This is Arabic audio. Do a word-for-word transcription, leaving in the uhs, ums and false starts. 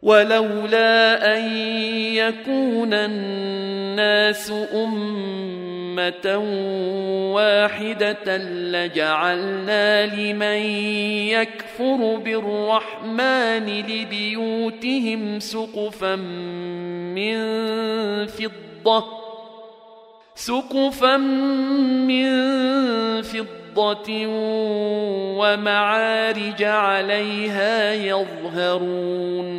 ولولا أن يكون الناس أمة واحدة لجعلنا لمن يكفر بالرحمن لبيوتهم سقفا من فضة سقفا من فضة ومعارج عليها يظهرون